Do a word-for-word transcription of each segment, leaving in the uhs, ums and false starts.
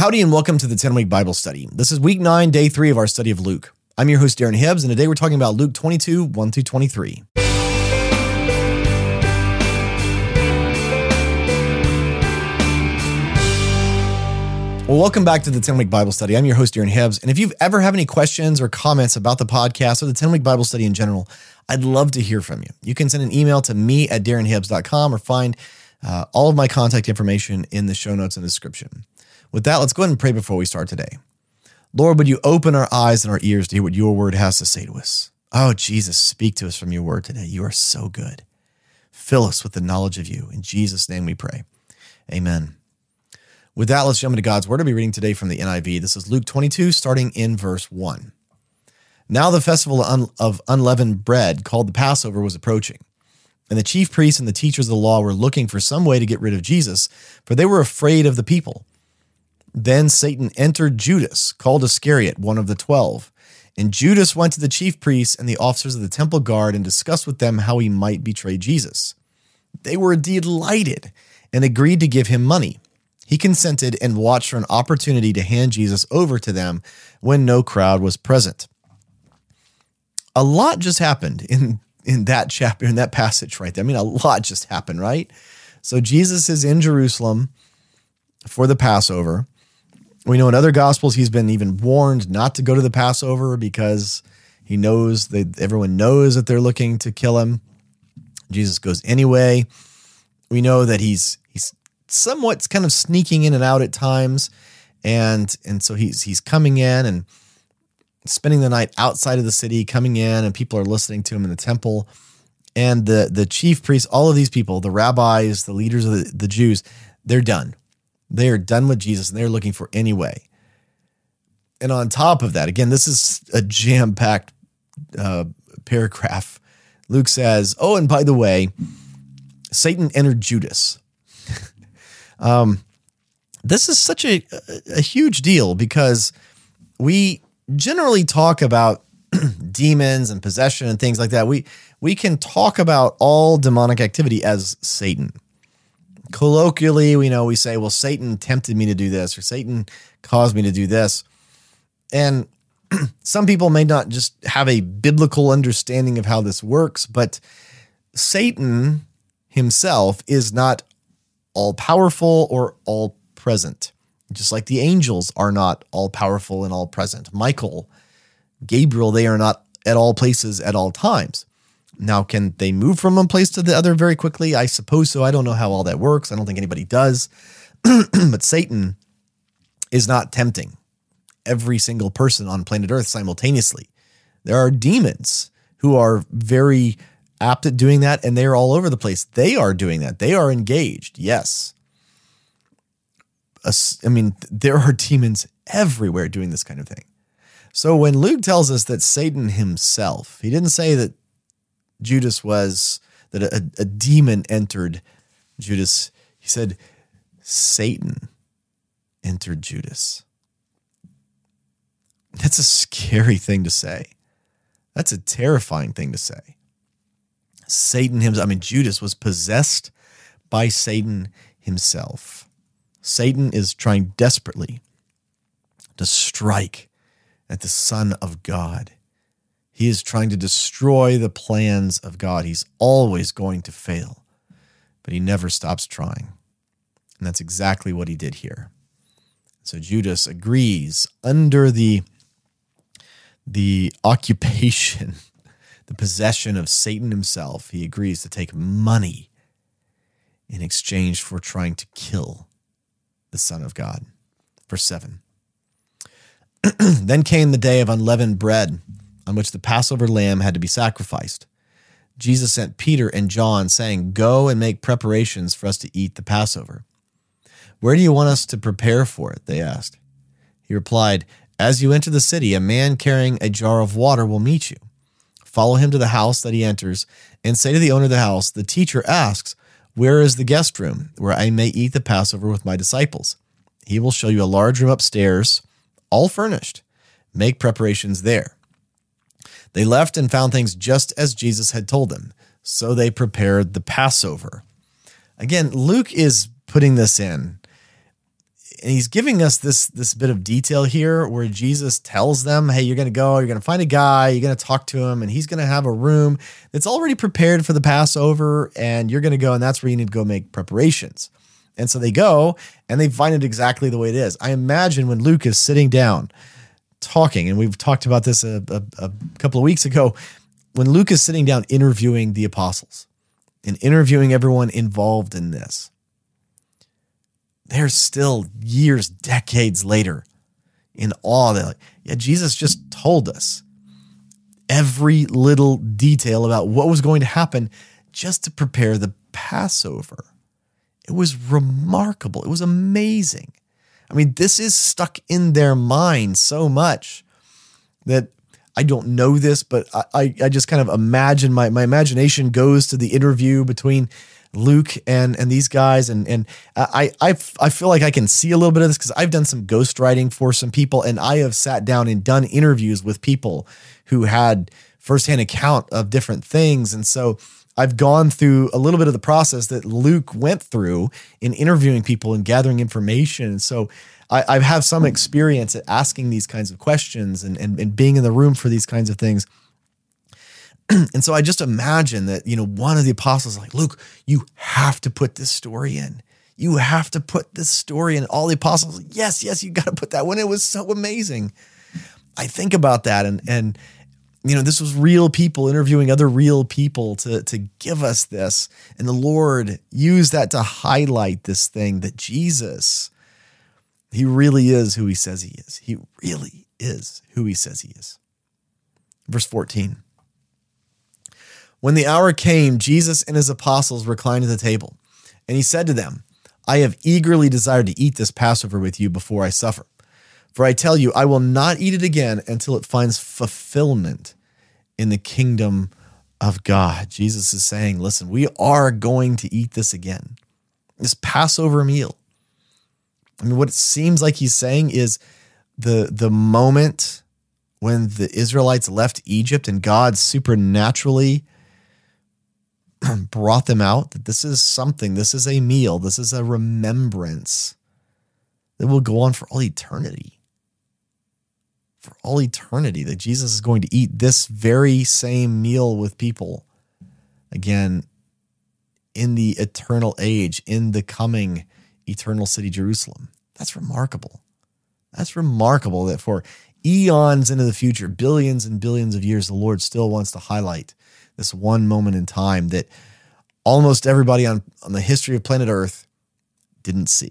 Howdy and welcome to the ten-Week Bible Study. This is week nine, day three of our study of Luke. I'm your host, Darren Hibbs, and today we're talking about Luke twenty-two, one through twenty-three. Well, welcome back to the ten-Week Bible Study. I'm your host, Darren Hibbs, and if you've ever have any questions or comments about the podcast or the ten-Week Bible Study in general, I'd love to hear from you. You can send an email to me at darren hibbs dot com or find uh, all of my contact information in the show notes and description. With that, let's go ahead and pray before we start today. Lord, would you open our eyes and our ears to hear what your word has to say to us? Oh, Jesus, speak to us from your word today. You are so good. Fill us with the knowledge of you. In Jesus' name we pray. Amen. With that, let's jump into God's word. I'll be reading today from the N I V. This is Luke twenty-two, starting in verse one. Now the festival of unleavened bread, called the Passover, was approaching. And the chief priests and the teachers of the law were looking for some way to get rid of Jesus, for they were afraid of the people. Then Satan entered Judas, called Iscariot, one of the twelve. And Judas went to the chief priests and the officers of the temple guard and discussed with them how he might betray Jesus. They were delighted and agreed to give him money. He consented and watched for an opportunity to hand Jesus over to them when no crowd was present. A lot just happened in, in that chapter, in that passage right there. I mean, a lot just happened, right? So Jesus is in Jerusalem for the Passover. We know in other Gospels he's been even warned not to go to the Passover because he knows that everyone knows that they're looking to kill him. Jesus goes anyway. We know that he's he's somewhat kind of sneaking in and out at times, and and so he's he's coming in and spending the night outside of the city, coming in, and people are listening to him in the temple. And the the chief priests, all of these people, the rabbis, the leaders of the, the Jews, they're done. They are done with Jesus, and they're looking for any way. And on top of that, again, this is a jam-packed uh, paragraph. Luke says, oh, and by the way, Satan entered Judas. um, this is such a, a, a huge deal because we generally talk about demons and possession and things like that. We, we can talk about all demonic activity as Satan. Colloquially, we know we say, well, Satan tempted me to do this, or Satan caused me to do this. And some people may not just have a biblical understanding of how this works, but Satan himself is not all-powerful or all-present, just like the angels are not all-powerful and all-present. Michael, Gabriel, they are not at all places at all times. Now, can they move from one place to the other very quickly? I suppose so. I don't know how all that works. I don't think anybody does. But Satan is not tempting every single person on planet Earth simultaneously. There are demons who are very apt at doing that, and they're all over the place. They are doing that. They are engaged, yes. I mean, there are demons everywhere doing this kind of thing. So when Luke tells us that Satan himself, he didn't say that Judas was, that a, a demon entered Judas. He said, Satan entered Judas. That's a scary thing to say. That's a terrifying thing to say. Satan himself, I mean, Judas was possessed by Satan himself. Satan is trying desperately to strike at the Son of God. He is trying to destroy the plans of God. He's always going to fail, but he never stops trying. And that's exactly what he did here. So Judas agrees under the, the occupation, the possession of Satan himself. He agrees to take money in exchange for trying to kill the Son of God. Verse seven. Then came the day of unleavened bread, on which the Passover lamb had to be sacrificed. Jesus sent Peter and John, saying, go and make preparations for us to eat the Passover. Where do you want us to prepare for it? They asked. He replied, as you enter the city, a man carrying a jar of water will meet you. Follow him to the house that he enters, and say to the owner of the house, the teacher asks, where is the guest room, where I may eat the Passover with my disciples? He will show you a large room upstairs, all furnished. Make preparations there. They left and found things just as Jesus had told them, so they prepared the Passover. Again, Luke is putting this in and he's giving us this, this bit of detail here where Jesus tells them, hey, you're going to go, you're going to find a guy, you're going to talk to him, and he's going to have a room that's already prepared for the Passover, and you're going to go, and that's where you need to go make preparations. And so they go, and they find it exactly the way it is. I imagine when Luke is sitting down talking, and we've talked about this a, a, a couple of weeks ago, when Luke is sitting down interviewing the apostles and interviewing everyone involved in this, they're still years, decades later in awe. They're like, yeah, Jesus just told us every little detail about what was going to happen just to prepare the Passover. It was remarkable. It was amazing. I mean, this is stuck in their mind so much that I don't know this, but I, I just kind of imagine, my, my imagination goes to the interview between Luke and and these guys, and and I I I feel like I can see a little bit of this because I've done some ghostwriting for some people, and I have sat down and done interviews with people who had firsthand account of different things, and so I've gone through a little bit of the process that Luke went through in interviewing people and gathering information, and so I, I have some experience at asking these kinds of questions and and and being in the room for these kinds of things. And so I just imagine that, you know, one of the apostles is like, Luke, you have to put this story in. You have to put this story in. All the apostles, yes, yes, you got to put that one. It was so amazing. I think about that, and and you know, this was real people interviewing other real people to to give us this, and the Lord used that to highlight this thing that Jesus, he really is who he says he is. He really is who he says he is. Verse fourteen. When the hour came, Jesus and his apostles reclined at the table, and he said to them, I have eagerly desired to eat this Passover with you before I suffer. For I tell you, I will not eat it again until it finds fulfillment in the kingdom of God. Jesus is saying, listen, we are going to eat this again. This Passover meal. I mean, what it seems like he's saying is the, the moment when the Israelites left Egypt and God supernaturally brought them out, that this is something, this is a meal, this is a remembrance that will go on for all eternity. For all eternity, that Jesus is going to eat this very same meal with people again in the eternal age, in the coming eternal city, Jerusalem. That's remarkable. That's remarkable that for eons into the future, billions and billions of years, the Lord still wants to highlight this one moment in time that almost everybody on, on the history of planet Earth didn't see.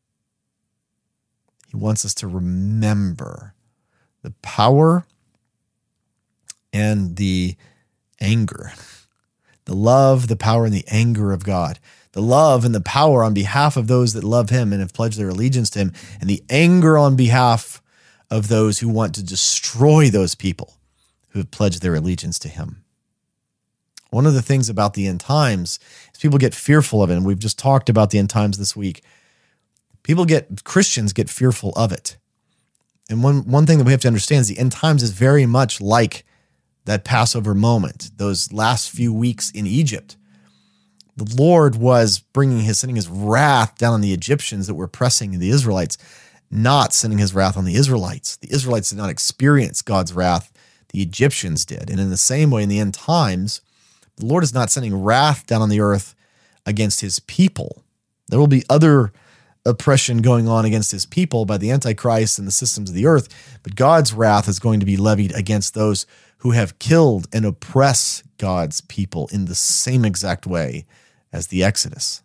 He wants us to remember the power and the anger, the love, the power, and the anger of God, the love and the power on behalf of those that love him and have pledged their allegiance to him, and the anger on behalf of those who want to destroy those people who have pledged their allegiance to him. One of the things about the end times is people get fearful of it, and we've just talked about the end times this week. People get, Christians get fearful of it. And one, one thing that we have to understand is the end times is very much like that Passover moment, those last few weeks in Egypt. The Lord was bringing his, sending his wrath down on the Egyptians that were oppressing the Israelites, not sending his wrath on the Israelites. The Israelites did not experience God's wrath. The Egyptians did. And in the same way, in the end times, the Lord is not sending wrath down on the earth against his people. There will be other oppression going on against his people by the Antichrist and the systems of the earth, but God's wrath is going to be levied against those who have killed and oppress God's people in the same exact way as the Exodus.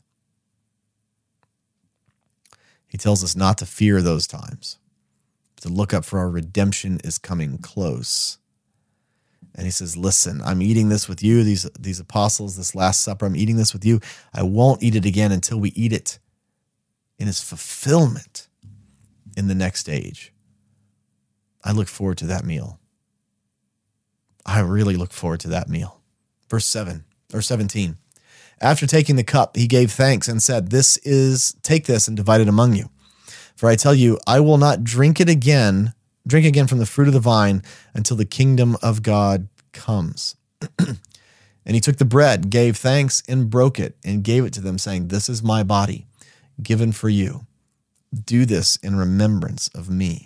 He tells us not to fear those times, to look up, for our redemption is coming close. And he says, listen, I'm eating this with you, these, these apostles, this Last Supper, I'm eating this with you. I won't eat it again until we eat it in its fulfillment in the next age. I look forward to that meal. I really look forward to that meal. Verse seven or seventeen. After taking the cup, he gave thanks and said, This is, take this and divide it among you. For I tell you, I will not drink it again, drink again from the fruit of the vine until the kingdom of God comes. And he took the bread, gave thanks, and broke it, and gave it to them, saying, This is my body, given for you. Do this in remembrance of me.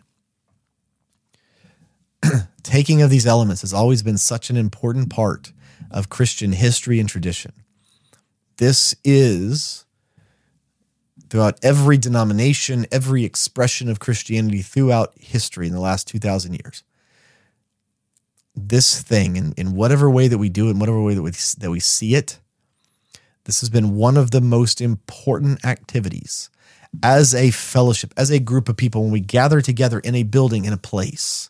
Taking of these elements has always been such an important part of Christian history and tradition. This is, throughout every denomination, every expression of Christianity throughout history in the last two thousand years. This thing, in, in whatever way that we do it, in whatever way that we, that we see it, this has been one of the most important activities as a fellowship, as a group of people, when we gather together in a building, in a place.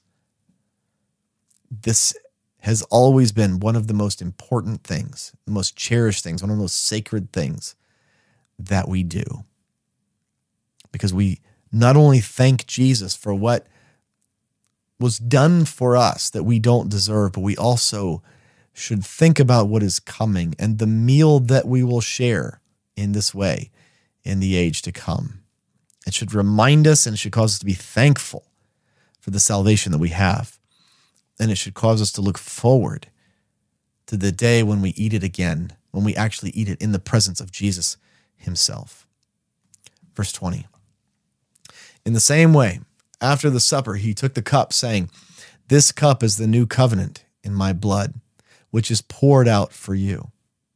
This has always been one of the most important things, the most cherished things, one of the most sacred things that we do. Because we not only thank Jesus for what was done for us that we don't deserve, but we also should think about what is coming and the meal that we will share in this way in the age to come. It should remind us and it should cause us to be thankful for the salvation that we have. And it should cause us to look forward to the day when we eat it again, when we actually eat it in the presence of Jesus himself. Verse twenty. In the same way, after the supper, he took the cup, saying, "This cup is the new covenant in my blood, which is poured out for you.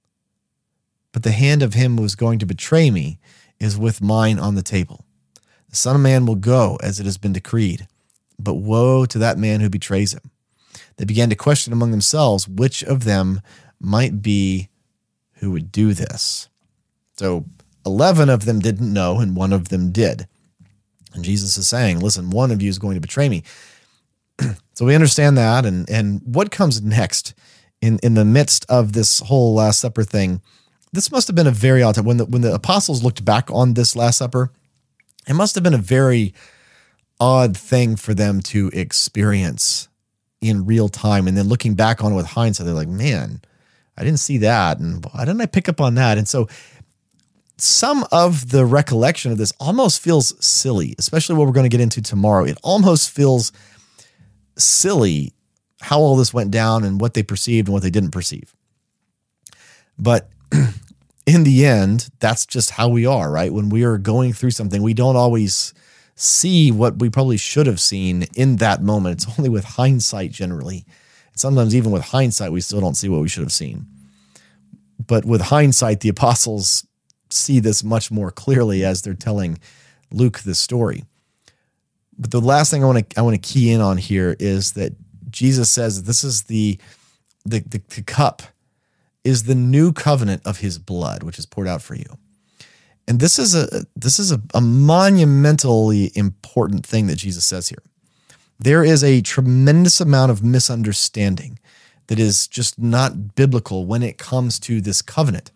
But the hand of him who is going to betray me is with mine on the table. The Son of Man will go as it has been decreed, but woe to that man who betrays him." They began to question among themselves which of them might be who would do this. So eleven of them didn't know, and one of them did. And Jesus is saying, listen, one of you is going to betray me. So we understand that, and, and what comes next in, in the midst of this whole Last Supper thing, this must have been a very odd time. When the, when the apostles looked back on this Last Supper, it must have been a very odd thing for them to experience in real time. And then looking back on it with hindsight, they're like, man, I didn't see that. And why didn't I pick up on that? And so some of the recollection of this almost feels silly, especially what we're going to get into tomorrow. It almost feels silly how all this went down and what they perceived and what they didn't perceive. But in the end, that's just how we are, right? When we are going through something, we don't always see what we probably should have seen in that moment. It's only with hindsight generally. Sometimes even with hindsight, we still don't see what we should have seen. But with hindsight, the apostles see this much more clearly as they're telling Luke this story. But the last thing I want to I want to key in on here is that Jesus says this is the the, the the cup is the new covenant of his blood, which is poured out for you. And this is a this is a, a monumentally important thing that Jesus says here. There is a tremendous amount of misunderstanding that is just not biblical when it comes to this covenant.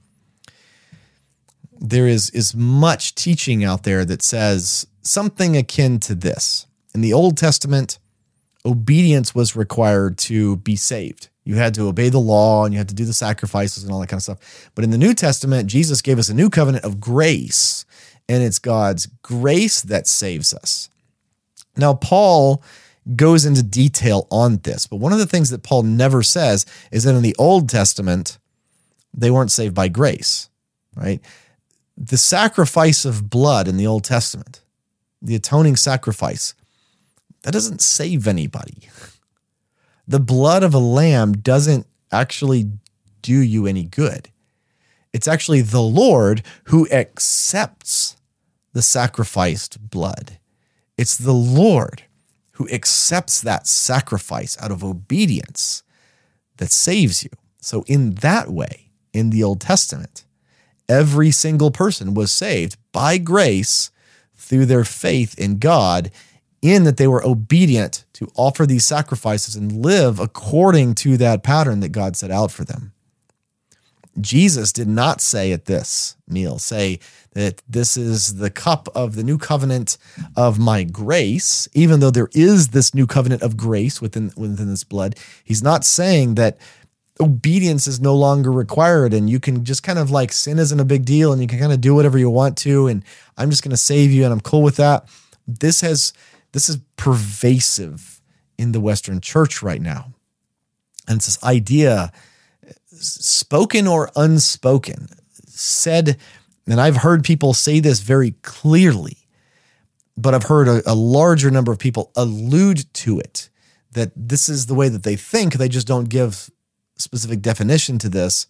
There is, is much teaching out there that says something akin to this. In the Old Testament, obedience was required to be saved. You had to obey the law and you had to do the sacrifices and all that kind of stuff. But in the New Testament, Jesus gave us a new covenant of grace, and it's God's grace that saves us. Now, Paul goes into detail on this, but one of the things that Paul never says is that in the Old Testament, they weren't saved by grace, right? The sacrifice of blood in the Old Testament, the atoning sacrifice, that doesn't save anybody. The blood of a lamb doesn't actually do you any good. It's actually the Lord who accepts the sacrificed blood. It's the Lord who accepts that sacrifice out of obedience that saves you. So in that way, in the Old Testament, every single person was saved by grace through their faith in God, in that they were obedient to offer these sacrifices and live according to that pattern that God set out for them. Jesus did not say at this meal, say that this is the cup of the new covenant of my grace, even though there is this new covenant of grace within, within this blood. He's not saying that obedience is no longer required and you can just kind of like sin isn't a big deal and you can kind of do whatever you want to and I'm just going to save you and I'm cool with that. This has this is pervasive in the Western church right now. And it's this idea, spoken or unspoken, said, and I've heard people say this very clearly, but I've heard a, a larger number of people allude to it, that this is the way that they think. They just don't give specific definition to this,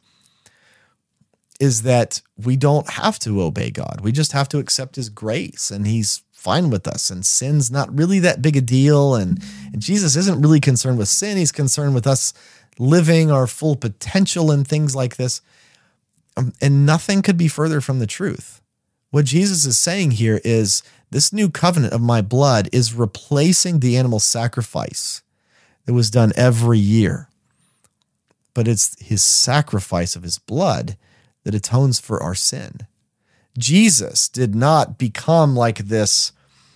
is that we don't have to obey God. We just have to accept his grace, and he's fine with us, and sin's not really that big a deal. And, and Jesus isn't really concerned with sin. He's concerned with us living our full potential and things like this. Um, and nothing could be further from the truth. What Jesus is saying here is this new covenant of my blood is replacing the animal sacrifice that was done every year. But it's his sacrifice of his blood that atones for our sin. Jesus did not become like this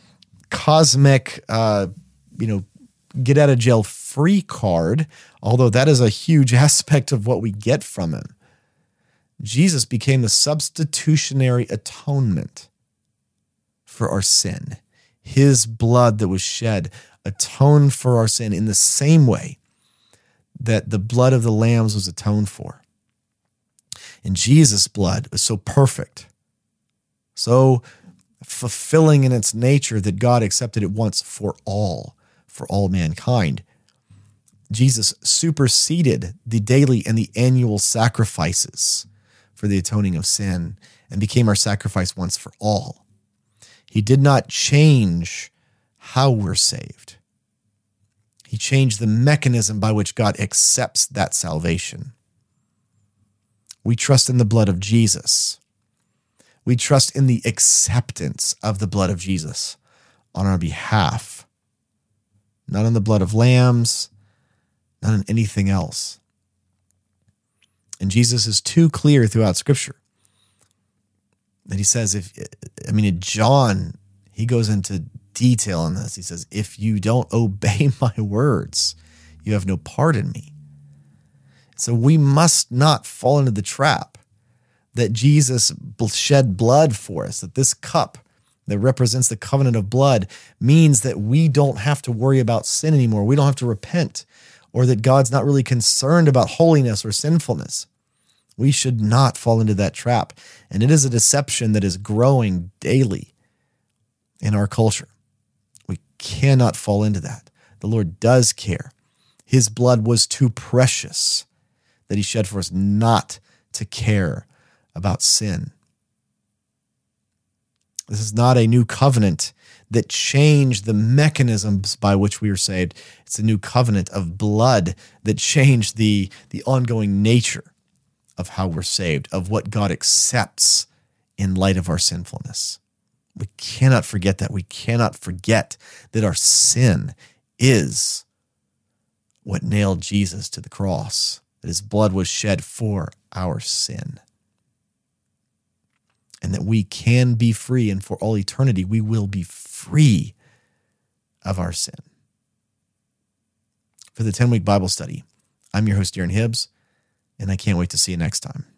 cosmic, uh, you know, get out of jail free card, although that is a huge aspect of what we get from him. Jesus became the substitutionary atonement for our sin. His blood that was shed atoned for our sin in the same way that the blood of the lambs was atoned for. And Jesus' blood was so perfect, so fulfilling in its nature that God accepted it once for all, for all mankind. Jesus superseded the daily and the annual sacrifices for the atoning of sin and became our sacrifice once for all. He did not change how we're saved. He changed the mechanism by which God accepts that salvation. We trust in the blood of Jesus. We trust in the acceptance of the blood of Jesus on our behalf, not in the blood of lambs, not in anything else. And Jesus is too clear throughout Scripture that he says, if, I mean, in John, he goes into detail on this. He says, if you don't obey my words, you have no part in me. So we must not fall into the trap that Jesus shed blood for us, that this cup that represents the covenant of blood means that we don't have to worry about sin anymore. We don't have to repent, or that God's not really concerned about holiness or sinfulness. We should not fall into that trap. And it is a deception that is growing daily in our culture. We cannot fall into that. The Lord does care. His blood was too precious that he shed for us not to care about sin. This is not a new covenant that changed the mechanisms by which we are saved. It's a new covenant of blood that changed the, the ongoing nature of how we're saved, of what God accepts in light of our sinfulness. We cannot forget that. We cannot forget that our sin is what nailed Jesus to the cross, that his blood was shed for our sin, and that we can be free, and for all eternity we will be free of our sin. For the ten-week Bible study, I'm your host, Darren Hibbs, and I can't wait to see you next time.